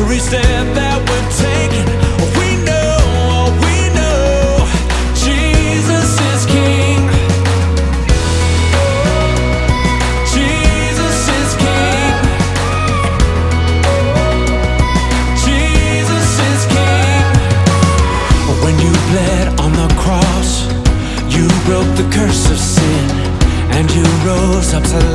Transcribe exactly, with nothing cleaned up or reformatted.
every step that we're taking. We know, we know, Jesus is King. Jesus is King. Jesus is King. When you bled on the cross, you broke the curse of sin, and you rose up to